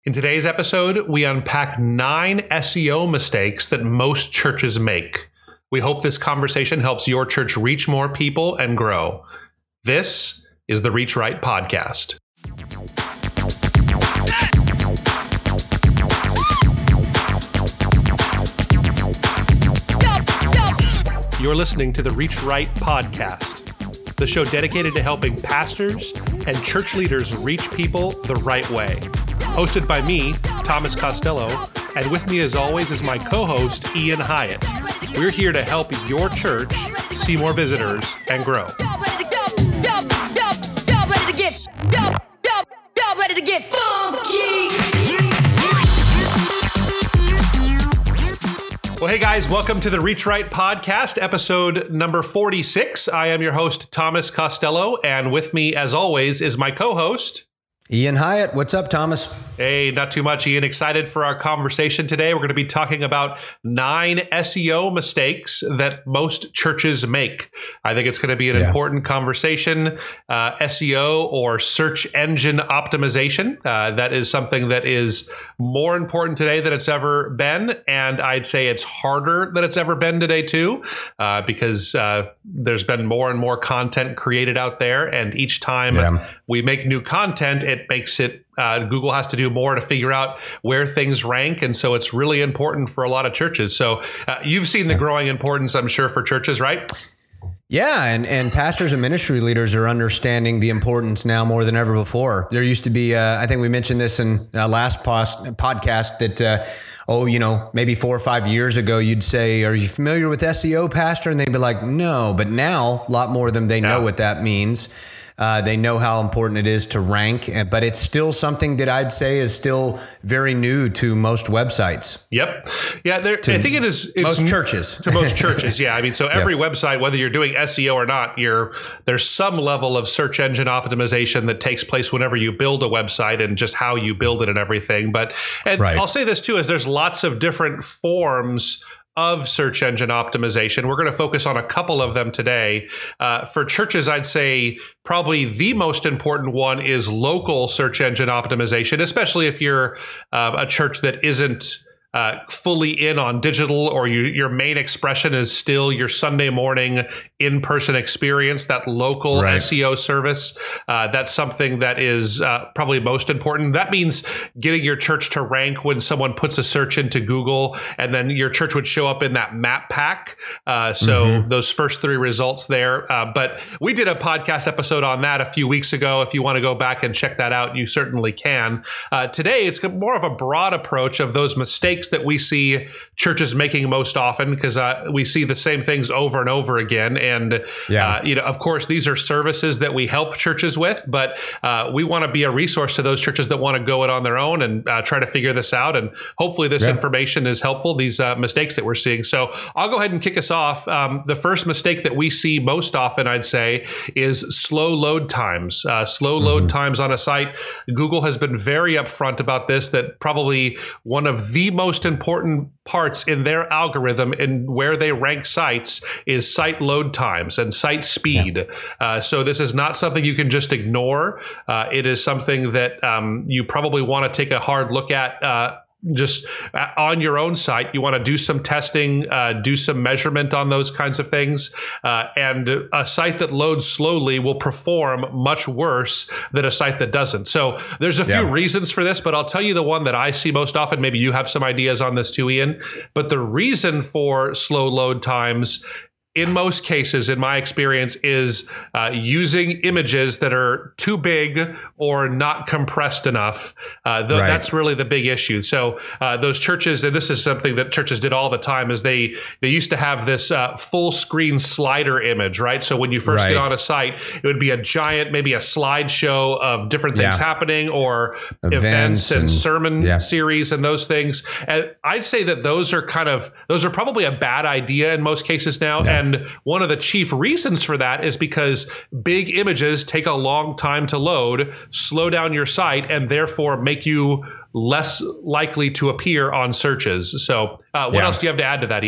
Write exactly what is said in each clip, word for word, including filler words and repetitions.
In today's episode, we unpack nine S E O mistakes that most churches make. We hope this conversation helps your church reach more people and grow. This is the Reach Right Podcast. You're listening to the Reach Right Podcast, the show dedicated to helping pastors and church leaders reach people the right way. Hosted by me, Thomas Costello, and with me as always is my co-host, Ian Hyatt. We're here to help your church see more visitors and grow. Well, hey guys, welcome to the Reach Right Podcast, episode number forty-six. I am your host, Thomas Costello, and with me as always is my co-host, Ian Hyatt. What's up, Thomas? Hey, not too much, Ian. Excited for our conversation today. We're going to be talking about nine S E O mistakes that most churches make. I think it's going to be an yeah. important conversation. Uh, S E O or search engine optimization. Uh, that is something that is more important today than it's ever been. And I'd say it's harder than it's ever been today, too, uh, because uh, there's been more and more content created out there. And each time yeah. we make new content, it makes it Uh, Google has to do more to figure out where things rank. And so it's really important for a lot of churches. So uh, you've seen the growing importance, I'm sure, for churches, right? Yeah. And, and pastors and ministry leaders are understanding the importance now more than ever before. There used to be, uh, I think we mentioned this in uh, last post, podcast that, uh, oh, you know, maybe four or five years ago, you'd say, are you familiar with S E O, pastor? And they'd be like, no. But now a lot more of them, they know yeah. what that means. Uh, they know how important it is to rank, but it's still something that I'd say is still very new to most websites. Yep. Yeah, there, I think it is. It's most churches. To most churches, yeah. I mean, so every yep. website, whether you're doing S E O or not, you're there's some level of search engine optimization that takes place whenever you build a website and just how you build it and everything. But and right. I'll say this too, is there's lots of different forms of search engine optimization. We're going to focus on a couple of them today. Uh, for churches, I'd say probably the most important one is local search engine optimization, especially if you're uh, a church that isn't Uh, fully in on digital, or you, your main expression is still your Sunday morning in-person experience, that local right. S E O service. Uh, that's something that is uh, probably most important. That means getting your church to rank when someone puts a search into Google, and then your church would show up in that map pack. Uh, so mm-hmm. those first three results there. Uh, but we did a podcast episode on that a few weeks ago. If you want to go back and check that out, you certainly can. Uh, today, it's more of a broad approach of those mistakes that we see churches making most often, because uh, we see the same things over and over again. And, yeah. uh, you know, of course, these are services that we help churches with, but uh, we want to be a resource to those churches that want to go it on their own and uh, try to figure this out. And hopefully this yeah. information is helpful, these uh, mistakes that we're seeing. So I'll go ahead and kick us off. Um, the first mistake that we see most often, I'd say, is slow load times. Uh, slow mm-hmm. load times on a site. Google has been very upfront about this, that probably one of the most Most important parts in their algorithm and where they rank sites is site load times and site speed. Yeah. Uh, so this is not something you can just ignore. Uh, it is something that um, you probably want to take a hard look at uh, just on your own site. You want to do some testing, uh, do some measurement on those kinds of things. Uh, and a site that loads slowly will perform much worse than a site that doesn't. So there's a few yeah. reasons for this, but I'll tell you the one that I see most often. Maybe you have some ideas on this too, Ian. But the reason for slow load times, in most cases, in my experience, is uh, using images that are too big or not compressed enough. Uh, th- right. That's really the big issue. So uh, those churches, and this is something that churches did all the time, is they they used to have this uh, full screen slider image, right? So when you first right. get on a site, it would be a giant, maybe a slideshow of different things yeah. happening, or events, events and, and sermon yeah. series and those things. And I'd say that those are kind of, those are probably a bad idea in most cases now. Yeah. And one of the chief reasons for that is because big images take a long time to load, slow down your site, and therefore make you less likely to appear on searches. So uh, what yeah. else do you have to add to that, Ian?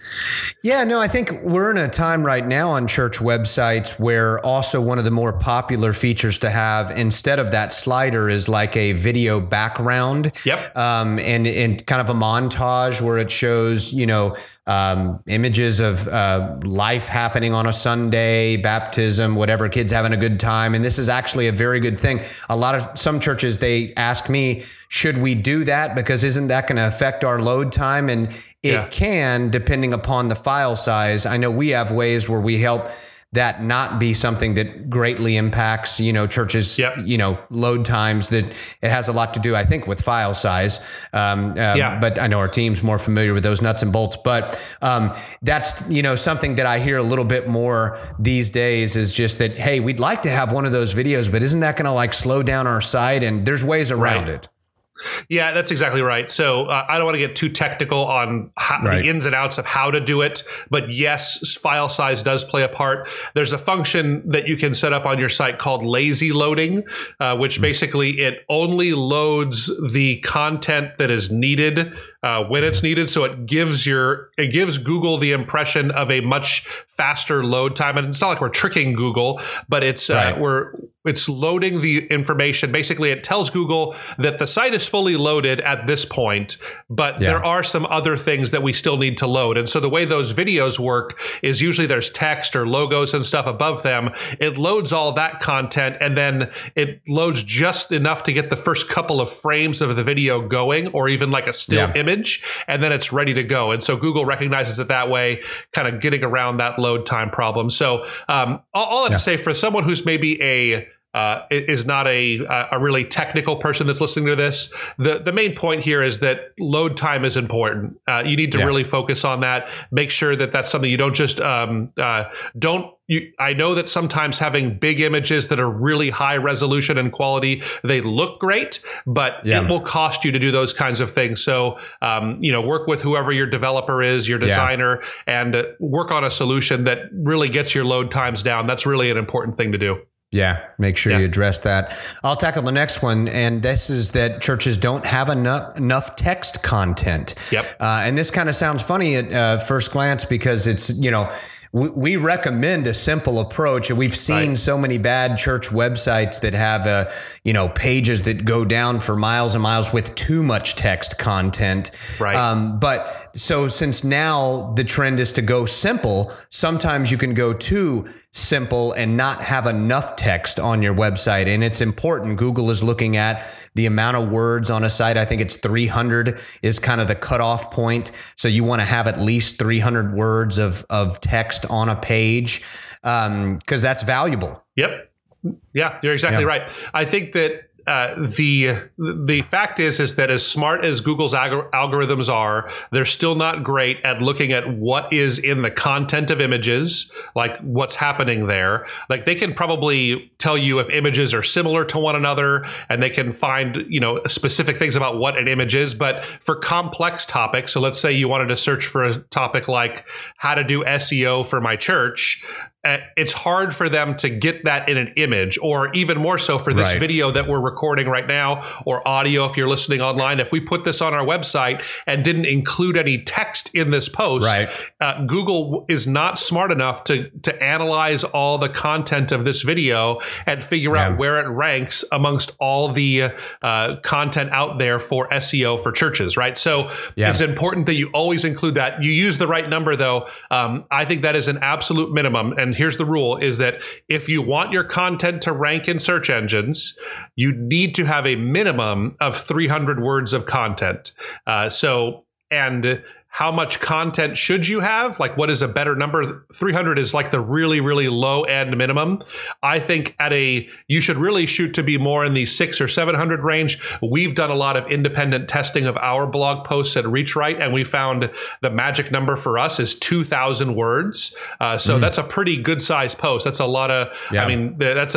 Yeah, no, I think we're in a time right now on church websites where also one of the more popular features to have instead of that slider is like a video background. Yep. Um, and, and kind of a montage where it shows, you know, um, images of uh, life happening on a Sunday, baptism, whatever, kids having a good time. And this is actually a very good thing. A lot of some churches, they ask me, should we do that? Because isn't that going to affect our load time? And it yeah. can, depending upon the file size. I know we have ways where we help that not be something that greatly impacts, you know, churches, yep. you know, load times. That it has a lot to do, I think, with file size. Um, uh, yeah. But I know our team's more familiar with those nuts and bolts. But um, that's, you know, something that I hear a little bit more these days is just that, hey, we'd like to have one of those videos, but isn't that going to like slow down our site? And there's ways around right. it. Yeah, that's exactly right. So uh, I don't want to get too technical on how, right. the ins and outs of how to do it. But yes, file size does play a part. There's a function that you can set up on your site called lazy loading, uh, which mm-hmm. basically it only loads the content that is needed uh, when it's needed. So it gives your it gives Google the impression of a much faster load time. And it's not like we're tricking Google, but it's right. uh, we're it's loading the information. Basically, it tells Google that the site is fully loaded at this point, but yeah. there are some other things that we still need to load. And so the way those videos work is usually there's text or logos and stuff above them. It loads all that content, and then it loads just enough to get the first couple of frames of the video going, or even like a still yeah. image, and then it's ready to go. And so Google recognizes it that way, kind of getting around that load time problem. So um, all, all I have yeah. to say, for someone who's maybe a Uh, is not a a really technical person that's listening to this, the the main point here is that load time is important. Uh, you need to yeah. really focus on that. Make sure that that's something you don't just um, uh, don't. You, I know that sometimes having big images that are really high resolution and quality, they look great, but yeah. it will cost you to do those kinds of things. So, um, you know, work with whoever your developer is, your designer, yeah. and uh, work on a solution that really gets your load times down. That's really an important thing to do. Yeah, make sure yeah. you address that. I'll tackle the next one, and this is that churches don't have enough enough text content. Yep. Uh, and this kind of sounds funny at uh, first glance because it's, you know, we, we recommend a simple approach, and we've seen right. so many bad church websites that have, uh, you know, pages that go down for miles and miles with too much text content. Right. Um, but so since now the trend is to go simple, sometimes you can go too simple and not have enough text on your website. And it's important. Google is looking at the amount of words on a site. I think it's three hundred is kind of the cutoff point. So you want to have at least three hundred words of, of text on a page, um, because that's valuable. Yep. Yeah, you're exactly yeah. right. I think that Uh, the the fact is is that as smart as Google's algor- algorithms are, they're still not great at looking at what is in the content of images, like what's happening there. Like they can probably tell you if images are similar to one another, and they can find, you know, specific things about what an image is. But for complex topics, so let's say you wanted to search for a topic like how to do S E O for my church, Uh, it's hard for them to get that in an image, or even more so for this right. video that we're recording right now, or audio if you're listening online. If we put this on our website and didn't include any text in this post, right. uh, Google is not smart enough to to analyze all the content of this video and figure yeah. out where it ranks amongst all the uh, content out there for S E O for churches, right? So yeah. it's important that you always include that. You use the right number, though. Um, I think that is an absolute minimum. And here's the rule, is that if you want your content to rank in search engines, you need to have a minimum of three hundred words of content. Uh, so, and how much content should you have? Like, what is a better number? three hundred is like the really, really low end minimum. I think at a, you should really shoot to be more in the six or seven hundred range. We've done a lot of independent testing of our blog posts at ReachRight, and we found the magic number for us is two thousand words. Uh, so mm. that's a pretty good size post. That's a lot of, yeah. I mean, that's a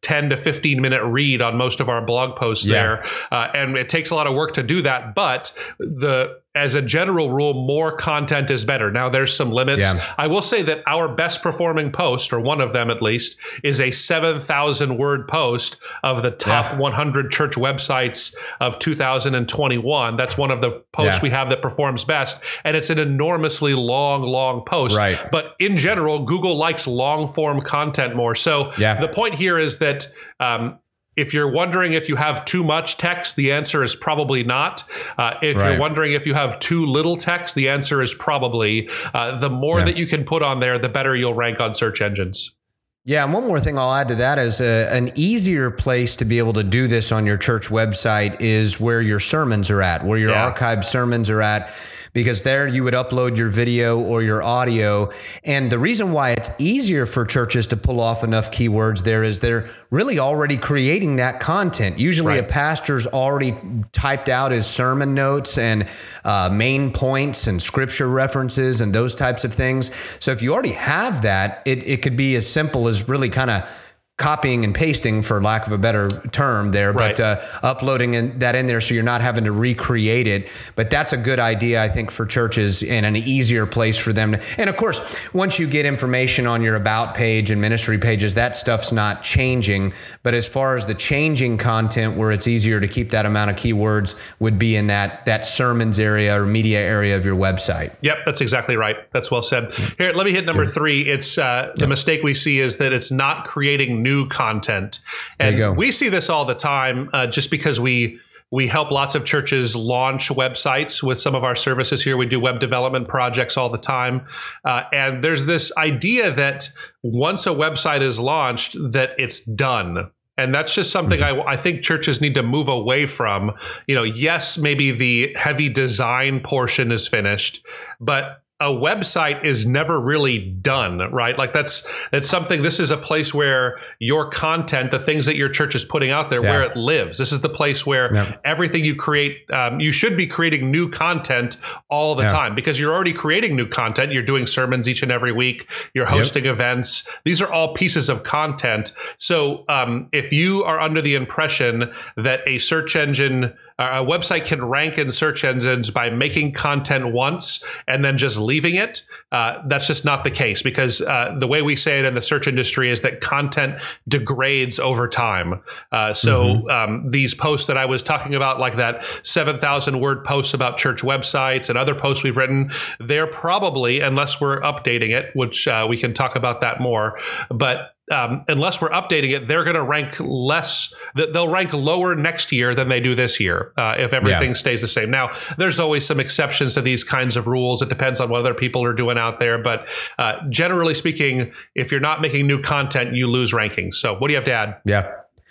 ten to fifteen minute read on most of our blog posts yeah. there. Uh, and it takes a lot of work to do that. But the as a general rule, more content is better. Now, there's some limits. Yeah. I will say that our best performing post, or one of them at least, is a seven thousand word post of the top yeah. one hundred church websites of two thousand twenty-one. That's one of the posts yeah. we have that performs best. And it's an enormously long, long post. Right. But in general, Google likes long form content more. So yeah. the point here is that um, if you're wondering if you have too much text, the answer is probably not. Uh, if right. you're wondering if you have too little text, the answer is probably. Uh, the more yeah. that you can put on there, the better you'll rank on search engines. Yeah, and one more thing I'll add to that is a, an easier place to be able to do this on your church website is where your sermons are at, where your yeah. archived sermons are at, because there you would upload your video or your audio. And the reason why it's easier for churches to pull off enough keywords there is they're really already creating that content. Usually right. a pastor's already typed out his sermon notes and uh, main points and scripture references and those types of things. So if you already have that, it, it could be as simple as really kind of copying and pasting, for lack of a better term there, right. but uh, uploading in, that in there so you're not having to recreate it. But that's a good idea, I think, for churches and an easier place for them to. And of course, once you get information on your about page and ministry pages, that stuff's not changing. But as far as the changing content where it's easier to keep that amount of keywords would be in that, that sermons area or media area of your website. Yep, that's exactly right. That's well said. Here, let me hit number three. It's uh, the yep. mistake we see is that it's not creating new content. And we see this all the time uh, just because we we help lots of churches launch websites with some of our services here. We do web development projects all the time. Uh, and there's this idea that once a website is launched, that it's done. And that's just something I, I think churches need to move away from. You know, yes, maybe the heavy design portion is finished, but a website is never really done, right? Like that's that's something. This is a place where your content, the things that your church is putting out there, yeah. where it lives. This is the place where yeah. everything you create, um, you should be creating new content all the yeah. time, because you're already creating new content. You're doing sermons each and every week. You're hosting yep. events. These are all pieces of content. So um, if you are under the impression that a search engine, a website can rank in search engines by making content once and then just leaving it, uh, that's just not the case, because uh, the way we say it in the search industry is that content degrades over time. Uh, so mm-hmm. um, these posts that I was talking about, like that seven thousand word posts about church websites and other posts we've written, they're probably, unless we're updating it, which uh, we can talk about that more, but Um, unless we're updating it, they're going to rank less. They'll rank lower next year than they do this year uh, if everything yeah. stays the same. Now, there's always some exceptions to these kinds of rules. It depends on what other people are doing out there. But uh, generally speaking, if you're not making new content, you lose rankings. So what do you have to add? Yeah.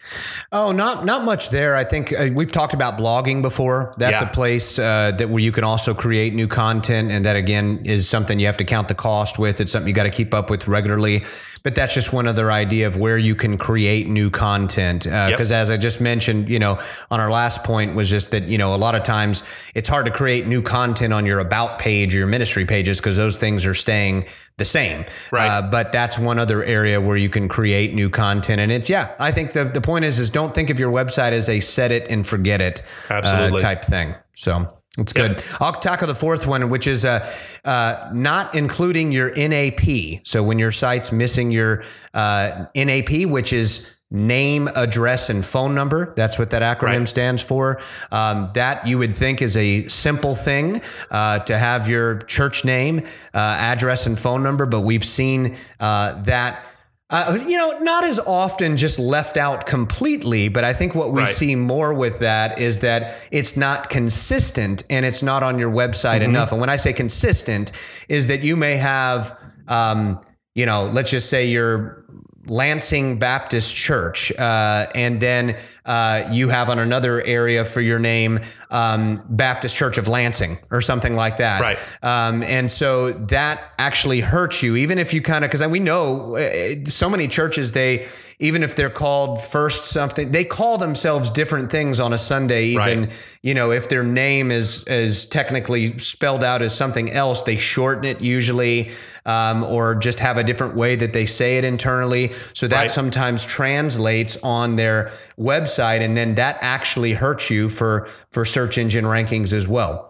Oh, not not much there. I think uh, we've talked about blogging before. That's yeah. a place uh, that where you can also create new content. And that, again, is something you have to count the cost with. It's something you got to keep up with regularly. But that's just one other idea of where you can create new content. Because uh, yep. as I just mentioned, you know, on our last point was just that, you know, a lot of times it's hard to create new content on your about page or your ministry pages because those things are staying the same. Right. Uh, but that's one other area where you can create new content. And it's, yeah, I think the, the point is, is don't think of your website as a set it and forget it uh, type thing. So it's good. Yep. I'll tackle the fourth one, which is uh, uh, not including your N A P. So when your site's missing your uh, N A P, which is name, address, and phone number. That's what that acronym right. stands for. Um, that you would think is a simple thing uh, to have your church name, uh, address, and phone number. But we've seen uh, that Uh, you know, not as often just left out completely, but I think what we right. see more with that is that it's not consistent and it's not on your website mm-hmm. enough. And when I say consistent is that you may have, um, you know, let's just say you're Lansing Baptist Church, uh, and then uh, you have on another area for your name, um, Baptist Church of Lansing or something like that. Right. Um, and so that actually hurts you, even if you kind of, because we know uh, so many churches, they, even if they're called First something, they call themselves different things on a Sunday. Even, right. you know, if their name is is technically spelled out as something else, they shorten it usually, um, or just have a different way that they say it internally. So that right. sometimes translates on their website, and then that actually hurts you for for search engine rankings as well.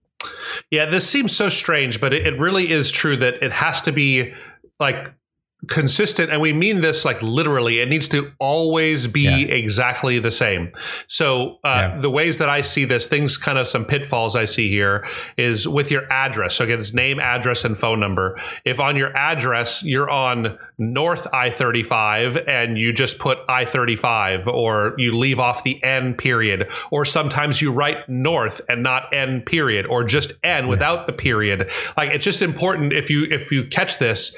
Yeah, this seems so strange, but it, it really is true that it has to be like consistent, and we mean this like literally. It needs to always be yeah. exactly the same. So uh, yeah. the ways that I see this, things kind of some pitfalls I see here is with your address. So again, it's name, address, and phone number. If on your address you're on North I thirty-five and you just put I thirty-five, or you leave off the N period, or sometimes you write North and not N period, or just N yeah. without the period. Like, it's just important, if you if you catch this,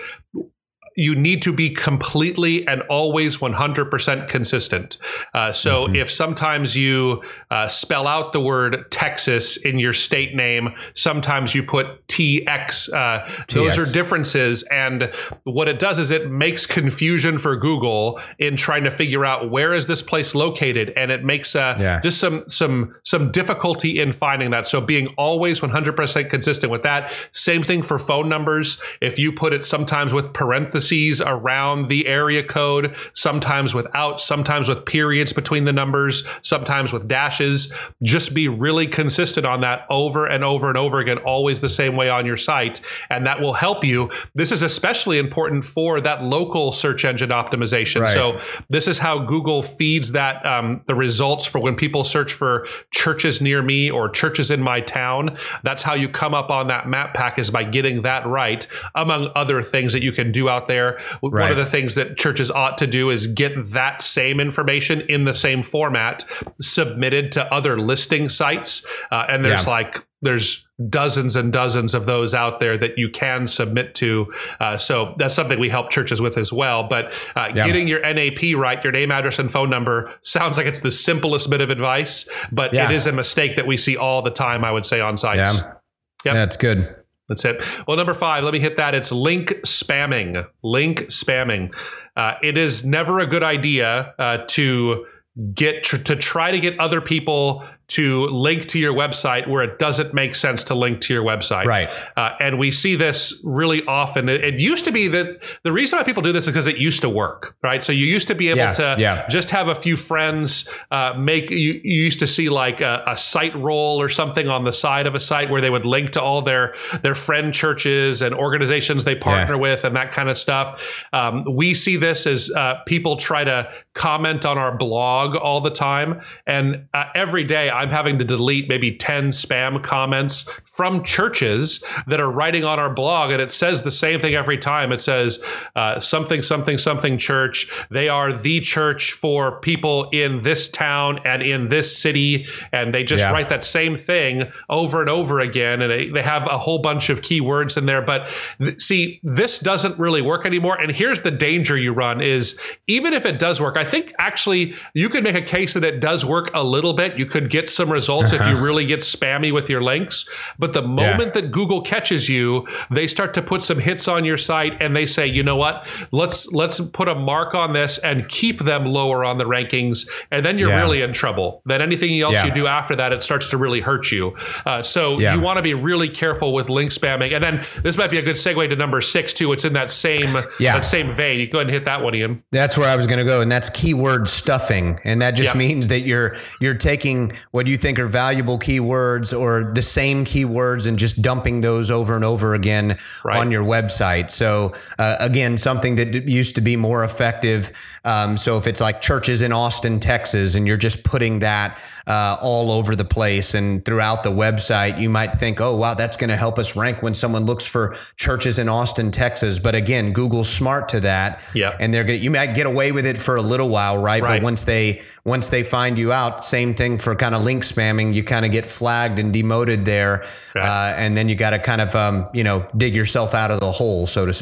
you need to be completely and always one hundred percent consistent. Uh, so mm-hmm. if sometimes you uh, spell out the word Texas in your state name, sometimes you put T X, uh, those are differences. And what it does is it makes confusion for Google in trying to figure out where is this place located. And it makes uh, yeah. just some, some, some difficulty in finding that. So being always one hundred percent consistent with that. Same thing for phone numbers. If you put it sometimes with parentheses around the area code, sometimes without, sometimes with periods between the numbers, sometimes with dashes, just be really consistent on that over and over and over again, always the same way on your site. And that will help you. This is especially important for that local search engine optimization. Right. So this is how Google feeds that, um, the results for when people search for churches near me or churches in my town. That's how you come up on that map pack, is by getting that right, among other things that you can do out there. One right. of the things that churches ought to do is get that same information in the same format submitted to other listing sites. Uh, and there's yeah. like, there's dozens and dozens of those out there that you can submit to. Uh, so that's something we help churches with as well. But uh, yeah. getting your N A P right, your name, address, and phone number, sounds like it's the simplest bit of advice, but yeah. it is a mistake that we see all the time, I would say, on sites. Yeah, yep. That's good. That's it. Well, number five, let me hit that. It's link spamming. Link spamming. Uh, it is never a good idea uh, to get tr- to try to get other people to link to your website where it doesn't make sense to link to your website. Right. Uh, and we see this really often. It, it used to be that the reason why people do this is because it used to work, right? So you used to be able yeah, to yeah. just have a few friends uh, make, you, you used to see like a, a site roll or something on the side of a site where they would link to all their, their friend churches and organizations they partner yeah. with and that kind of stuff. Um, we see this as uh, people try to comment on our blog all the time. And uh, every day I'm having to delete maybe ten spam comments from churches that are writing on our blog. And it says the same thing every time. It says uh, something, something, something church. They are the church for people in this town and in this city. And they just yeah. write that same thing over and over again. And they, they have a whole bunch of keywords in there. But th- see, this doesn't really work anymore. And here's the danger you run is, even if it does work, I think actually you could make a case that it does work a little bit. You could get some results uh-huh. if you really get spammy with your links. But the moment yeah. that Google catches you, they start to put some hits on your site and they say, you know what, let's let's put a mark on this and keep them lower on the rankings. And then you're yeah. really in trouble. Then anything else yeah. you do after that, it starts to really hurt you. Uh, so yeah. you want to be really careful with link spamming. And then this might be a good segue to number six too. It's in that same, yeah. that same vein. You can go ahead and hit that one, Ian. That's where I was going to go. And that's keyword stuffing. And that just yeah. means that you're, you're taking what you think are valuable keywords or the same keywords and just dumping those over and over again right. on your website. So uh, again, something that used to be more effective. Um, so if it's like churches in Austin, Texas, and you're just putting that uh, all over the place and throughout the website, you might think, oh, wow, that's going to help us rank when someone looks for churches in Austin, Texas. But again, Google's smart to that. Yeah. And they're going to, you might get away with it for a little while, right? right? But once they, once they find you out, same thing for kind of link spamming, you kind of get flagged and demoted there. Right. Uh, and then you got to kind of, um, you know, dig yourself out of the hole, so to speak.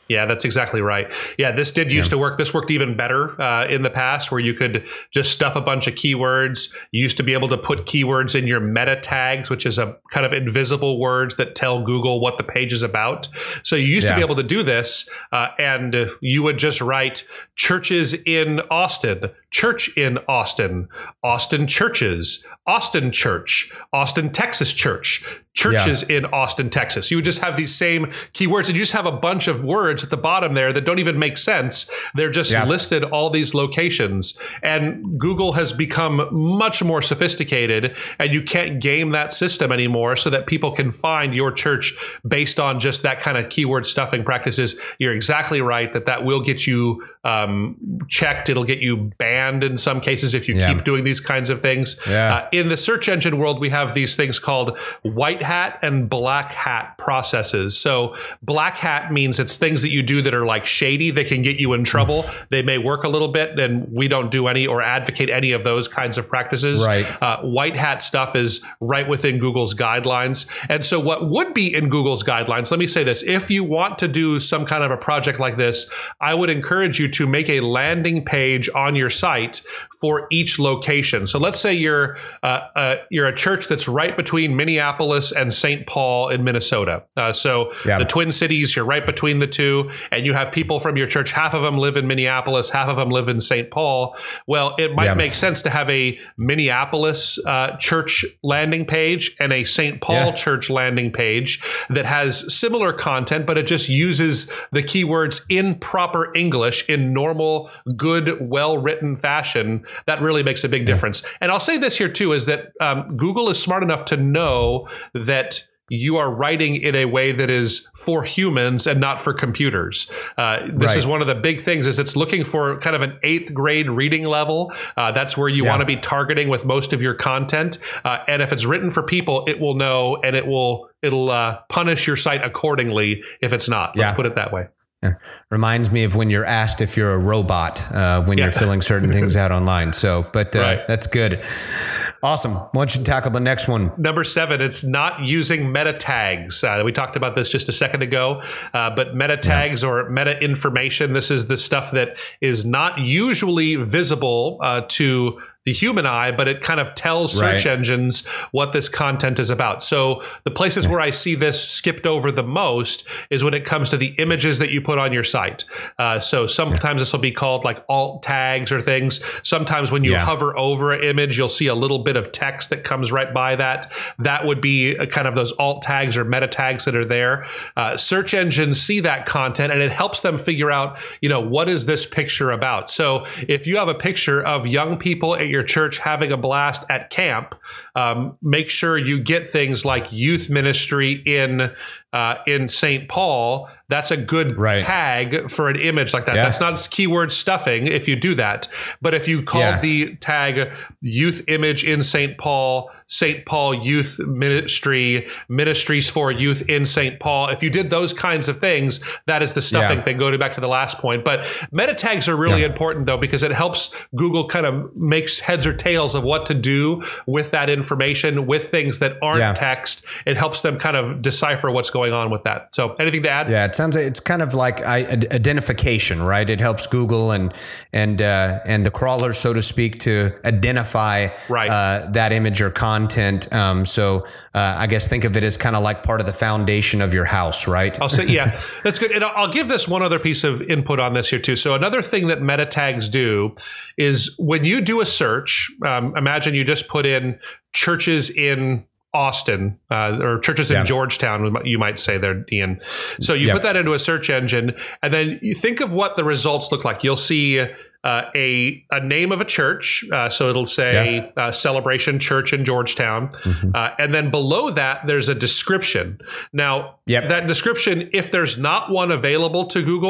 Yeah, that's exactly right. Yeah, this did used yeah. to work. This worked even better uh, in the past, where you could just stuff a bunch of keywords. You used to be able to put keywords in your meta tags, which is a kind of invisible words that tell Google what the page is about. So you used yeah. to be able to do this, uh, and you would just write churches in Austin, church in Austin, Austin churches, Austin church, Austin, Texas church, churches yeah. in Austin, Texas. You would just have these same keywords, and you just have a bunch of words at the bottom there that don't even make sense. They're just yeah. listed all these locations, and Google has become much more sophisticated, and you can't game that system anymore so that people can find your church based on just that kind of keyword stuffing practices. You're exactly right that that will get you um, checked. It'll get you banned in some cases if you yeah. keep doing these kinds of things. Yeah. Uh, in the search engine world, we have these things called white hat and black hat processes. So black hat means it's things that you do that are like shady. They can get you in trouble. They may work a little bit, and we don't do any or advocate any of those kinds of practices. Right. Uh, white hat stuff is right within Google's guidelines. And so what would be in Google's guidelines, let me say this, if you want to do some kind of a project like this, I would encourage you to make a landing page on your site for each location. So let's say you're uh, uh, you're a church that's right between Minneapolis and Saint Paul in Minnesota. Uh, so yeah. the Twin Cities, you're right between the two, and you have people from your church. Half of them live in Minneapolis, half of them live in Saint Paul. Well, it might yeah. make sense to have a Minneapolis uh, church landing page and a Saint Paul yeah. church landing page that has similar content, but it just uses the keywords in proper English in normal, good, well-written fashion. That really makes a big yeah. difference. And I'll say this here too, is that um, Google is smart enough to know that you are writing in a way that is for humans and not for computers. Uh, this right. is one of the big things, is it's looking for kind of an eighth grade reading level. Uh, that's where you yeah. want to be targeting with most of your content. Uh, and if it's written for people, it will know, and it will it'll uh, punish your site accordingly if it's not. Let's yeah. put it that way. Yeah. Reminds me of when you're asked if you're a robot uh, when yeah. you're filling certain things out online. So, but uh, right. that's good. Awesome. Why don't you tackle the next one? Number seven, it's not using meta tags. Uh, we talked about this just a second ago, uh, but meta tags yeah. or meta information, this is the stuff that is not usually visible uh, to the human eye, but it kind of tells search right. engines what this content is about. So the places yeah. where I see this skipped over the most is when it comes to the images that you put on your site. Uh, so sometimes yeah. this will be called like alt tags or things. Sometimes when you yeah. hover over an image, you'll see a little bit of text that comes right by that. That would be a kind of those alt tags or meta tags that are there. Uh, search engines see that content, and it helps them figure out, you know, what is this picture about? So if you have a picture of young people at your your church having a blast at camp, um, make sure you get things like youth ministry in uh, in Saint Paul. That's a good right. tag for an image like that. Yeah. That's not keyword stuffing if you do that. But if you call yeah. the tag youth image in Saint Paul, Saint Paul Youth Ministry, Ministries for Youth in Saint Paul, if you did those kinds of things, that is the stuffing yeah. thing, going back to the last point. But meta tags are really yeah. important, though, because it helps Google kind of makes heads or tails of what to do with that information, with things that aren't yeah. text. It helps them kind of decipher what's going on with that. So anything to add? Yeah, it sounds like it's kind of like identification, right? It helps Google and and uh, and the crawler, so to speak, to identify right. uh, that image or content. Um, so uh, I guess think of it as kind of like part of the foundation of your house, right? I'll say, yeah, that's good. And I'll give this one other piece of input on this here too. So another thing that meta tags do is when you do a search, um, imagine you just put in churches in Austin uh, or churches in yeah. Georgetown, you might say there, Ian. So you yeah. put that into a search engine, and then you think of what the results look like. You'll see uh, a a name of a church. Uh, so it'll say yeah. uh, Celebration Church in Georgetown. Mm-hmm. Uh, and then below that, there's a description. Now, yep. that description, if there's not one available to Google,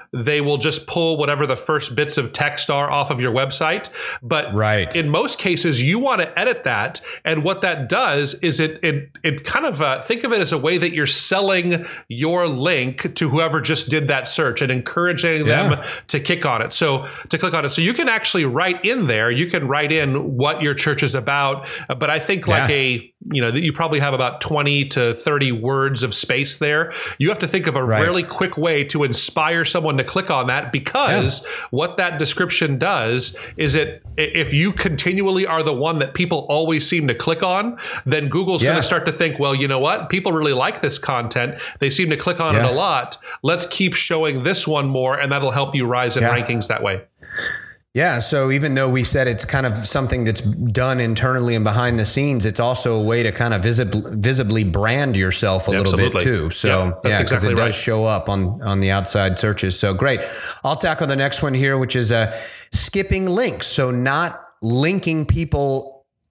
they will just pull whatever the first bits of text are off of your website. But right. in most cases, you want to edit that. And what that does is it it it kind of uh, think of it as a way that you're selling your link to whoever just did that search and encouraging them yeah. to kick on it. So to click on it. So you can actually write in there, you can write in what your church is about. But I think like yeah. a, you know, you probably have about twenty to thirty words of space there. You have to think of a right. really quick way to inspire someone to click on that, because yeah. what that description does is it, if you continually are the one that people always seem to click on, then Google's yeah. going to start to think, well, you know what? People really like this content. They seem to click on yeah. it a lot. Let's keep showing this one more, and that'll help you rise in yeah. rankings that way. Yeah. So even though we said it's kind of something that's done internally and behind the scenes, it's also a way to kind of visib- visibly brand yourself a yeah, little absolutely. bit too. So yeah, because yeah, exactly it does right. show up on, on the outside searches. So great. I'll tackle the next one here, which is uh, skipping links. So not linking people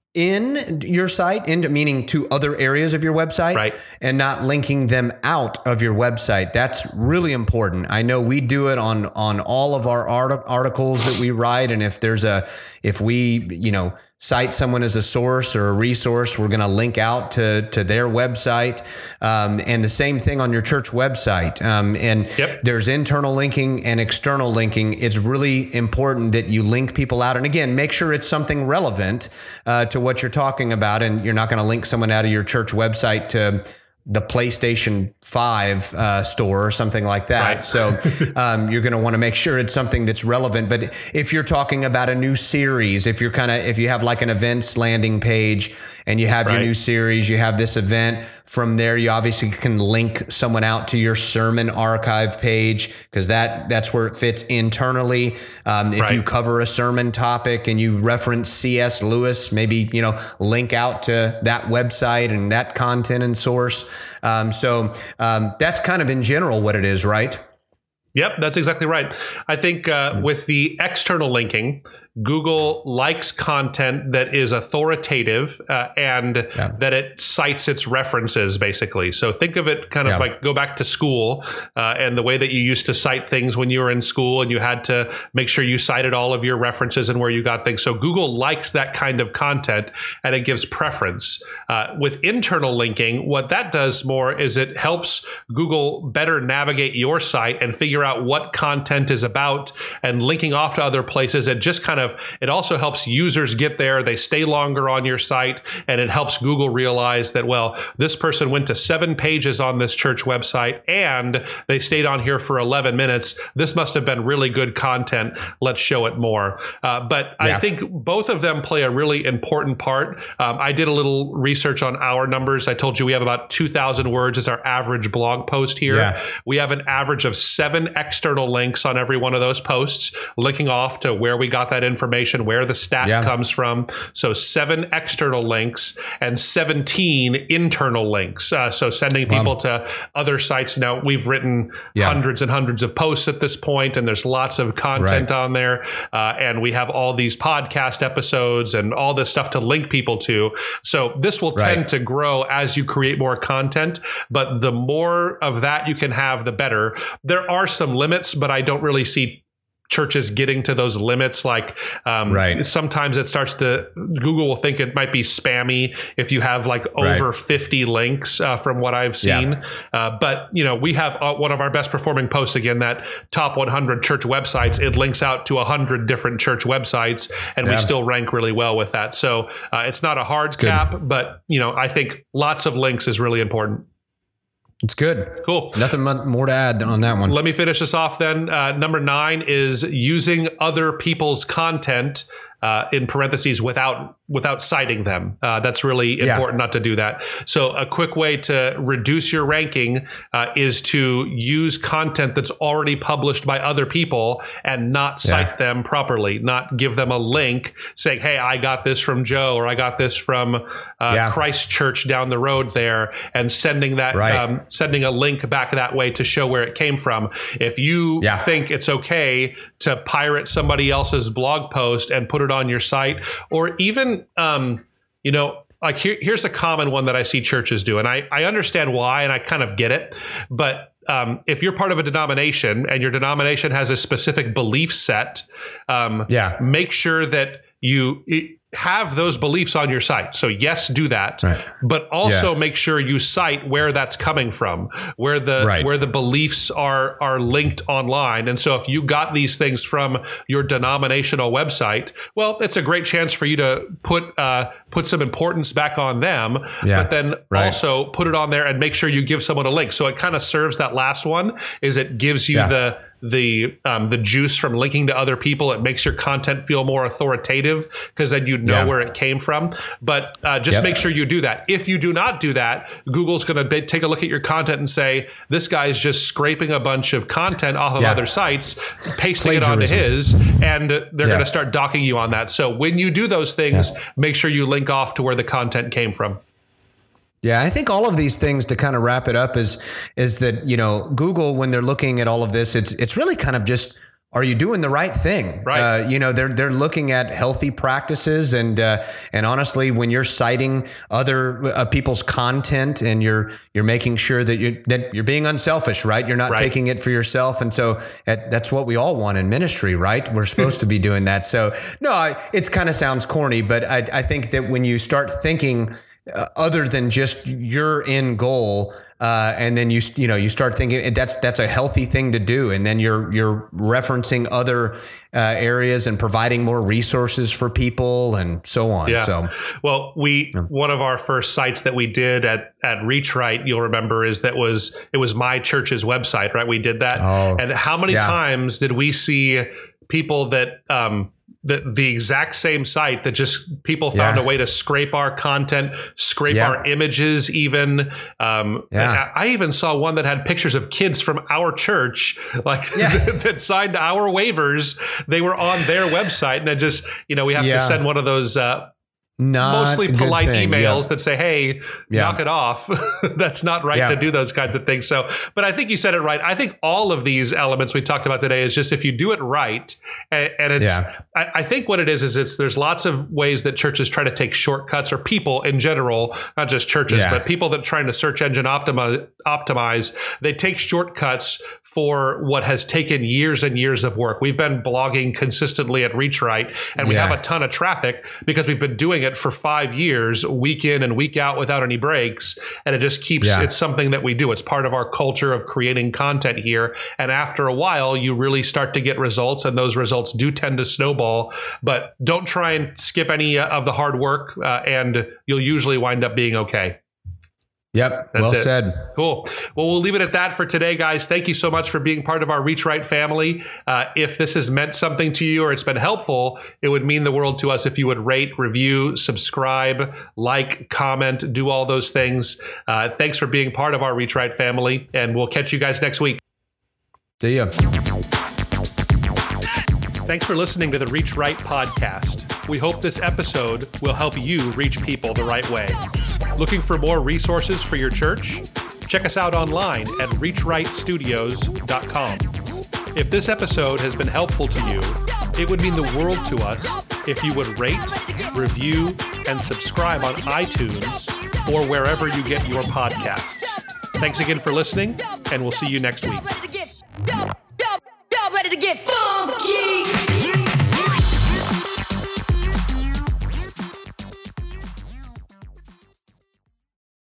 in your site, into meaning to other areas of your website, right. and not linking them out of your website. That's really important. I know we do it on on all of our art- articles that we write, and if there's a if we you know cite someone as a source or a resource, we're going to link out to to their website, um, and the same thing on your church website. Um, and yep. there's internal linking and external linking. It's really important that you link people out, and again, make sure it's something relevant uh, to what you're talking about, and you're not going to link someone out of your church website to the PlayStation five uh, store or something like that. Right. So um, you're going to want to make sure it's something that's relevant. But if you're talking about a new series, if you're kind of, if you have like an events landing page and you have right. your new series, you have this event, from there, you obviously can link someone out to your sermon archive page, because that that's where it fits internally. Um, if right. you cover a sermon topic and you reference C S Lewis, maybe, you know, link out to that website and that content and source. Um, so um, that's kind of in general what it is, right? Yep, that's exactly right. I think uh, mm-hmm. with the external linking, Google likes content that is authoritative uh, and yeah. that it cites its references, basically. So think of it kind of yeah. like go back to school uh, and the way that you used to cite things when you were in school, and you had to make sure you cited all of your references and where you got things. So Google likes that kind of content, and it gives preference. Uh, with internal linking, what that does more is it helps Google better navigate your site and figure out what content is about, and linking off to other places. It just kind of It also helps users get there. They stay longer on your site, and it helps Google realize that, well, this person went to seven pages on this church website and they stayed on here for eleven minutes. This must have been really good content. Let's show it more. Uh, but yeah. I think both of them play a really important part. Um, I did a little research on our numbers. I told you we have about two thousand words as our average blog post here. Yeah. We have an average of seven external links on every one of those posts, linking off to where we got that information. information, where the stat yeah. comes from. So seven external links and seventeen internal links. Uh, so sending people um, to other sites. Now, we've written yeah. hundreds and hundreds of posts at this point, and there's lots of content right. on there. Uh, and we have all these podcast episodes and all this stuff to link people to. So this will right. tend to grow as you create more content. But the more of that you can have, the better. There are some limits, but I don't really see churches getting to those limits. Like um, right. sometimes it starts to, Google will think it might be spammy if you have like over right. fifty links uh, from what I've seen. Yeah. Uh, but, you know, we have uh, one of our best performing posts, again, that top one hundred church websites. It links out to one hundred different church websites, and yeah. we still rank really well with that. So uh, it's not a hard cap, but, you know, I think lots of links is really important. It's good. Cool. Nothing more to add on that one. Let me finish this off then. Uh, number nine is using other people's content uh, in parentheses without without citing them. Uh, that's really important yeah. not to do that. So a quick way to reduce your ranking uh, is to use content that's already published by other people and not cite yeah. them properly, not give them a link saying, hey, I got this from Joe, or I got this from uh, yeah. Christ Church down the road there, and sending that, right. um, sending a link back that way to show where it came from. If you yeah. think it's okay to pirate somebody else's blog post and put it on your site, or even Um, you know, like here, here's a common one that I see churches do. And I, I understand why, and I kind of get it. But um, if you're part of a denomination and your denomination has a specific belief set, um, yeah. make sure that you have those beliefs on your site. So yes, do that, right. but also yeah. make sure you cite where that's coming from, where the right. where the beliefs are are linked online. And so if you got these things from your denominational website, well, it's a great chance for you to put uh, put some importance back on them, yeah. but then right. also put it on there and make sure you give someone a link. So it kind of serves that last one, is it gives you yeah. the the um, the juice from linking to other people. It makes your content feel more authoritative because then you know yeah. where it came from. But uh, just yep. make sure you do that. If you do not do that, Google's going to be- take a look at your content and say, this guy's just scraping a bunch of content off of yeah. other sites, pasting it onto his, and they're yeah. going to start docking you on that. So when you do those things, yeah. make sure you link off to where the content came from. Yeah, I think all of these things, to kind of wrap it up, is is that, you know, Google, when they're looking at all of this, it's it's really kind of just, are you doing the right thing? Right. Uh, you know, they're they're looking at healthy practices, and uh, and honestly, when you're citing other uh, people's content and you're you're making sure that you that you're being unselfish, right? You're not right. taking it for yourself, and so that, that's what we all want in ministry, right? We're supposed to be doing that. So no, I, it's kind of sounds corny, but I I think that when you start thinking Uh, other than just your end goal, uh, and then you you know you start thinking that's that's a healthy thing to do, and then you're you're referencing other uh, areas and providing more resources for people and so on. Yeah. So, well, we yeah. one of our first sites that we did at at ReachRight, you'll remember, is that was it was my church's website, right? We did that, oh, and how many yeah. times did we see people that um, The, the exact same site that just people found yeah. a way to scrape our content, scrape yeah. our images even. Um, yeah. I, I even saw one that had pictures of kids from our church, like yeah. that, that signed our waivers. They were on their website, and it just, you know, we have yeah. to send one of those uh, Not mostly polite emails yeah. that say, hey, yeah. knock it off. That's not right yeah. to do those kinds of things. So, but I think you said it right. I think all of these elements we talked about today is just if you do it right, and, and it's, yeah. I, I think what it is, is it's, there's lots of ways that churches try to take shortcuts, or people in general, not just churches, yeah. but people that are trying to search engine optimize, optimize, they take shortcuts for what has taken years and years of work. We've been blogging consistently at ReachRight, and we yeah. have a ton of traffic because we've been doing it for five years, week in and week out, without any breaks. And it just keeps, yeah. it's something that we do. It's part of our culture of creating content here. And after a while, you really start to get results, and those results do tend to snowball. But don't try and skip any of the hard work, uh, and you'll usually wind up being okay. Yep. That's well it. said. Cool. Well, we'll leave it at that for today, guys. Thank you so much for being part of our ReachRight family. Uh, if this has meant something to you, or it's been helpful, it would mean the world to us if you would rate, review, subscribe, like, comment, do all those things. Uh, thanks for being part of our ReachRight family, and we'll catch you guys next week. See ya. Thanks for listening to the ReachRight podcast. We hope this episode will help you reach people the right way. Looking for more resources for your church? Check us out online at reach right studios dot com. If this episode has been helpful to you, it would mean the world to us if you would rate, review, and subscribe on iTunes or wherever you get your podcasts. Thanks again for listening, and we'll see you next week.